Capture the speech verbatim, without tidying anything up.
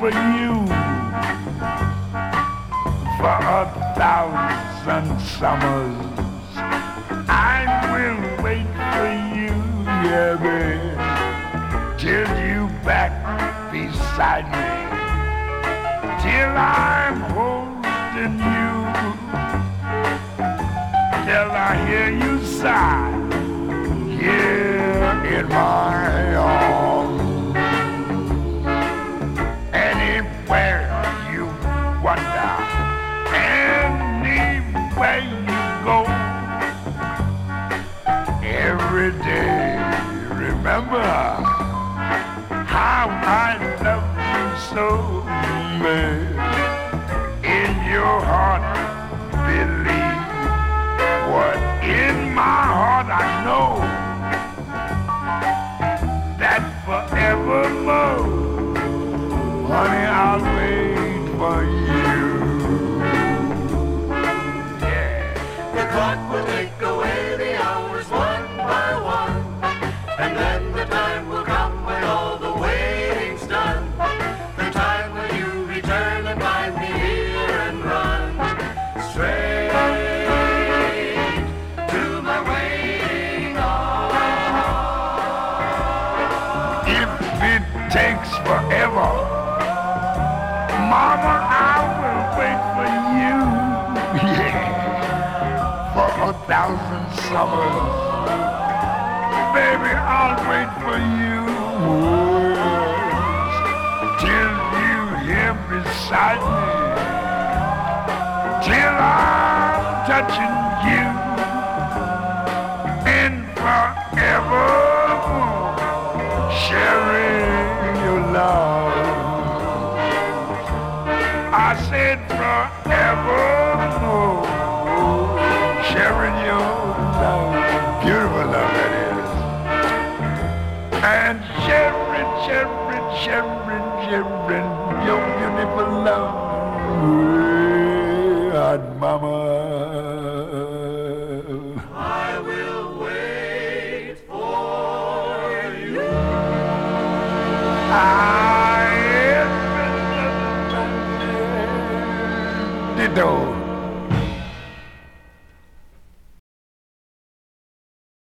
for you for a thousand summers. I will wait for you, yeah, baby, till you back beside me, till I'm holding you, till I hear you sigh here in my arms. Anywhere you wander, anywhere you go, every day remember how I love you so, man. In your heart believe what in my heart I know, that forevermore, honey, I'll wait for you. Yeah. The clock will take away the hours one by one, and then the time will come when all the waiting's done. The time when you return and find me here and run straight to my waiting arms. If it takes forever, Mama, I will wait for you, yeah, for a thousand summers. Baby, I'll wait for you, yes, till you here beside me, till I'm touching you, and forevermore sharing your love. I said forevermore, sharing your love, beautiful love that is, and sharing, sharing, sharing, sharing your beautiful love, yeah, mama. I will wait for you. I am the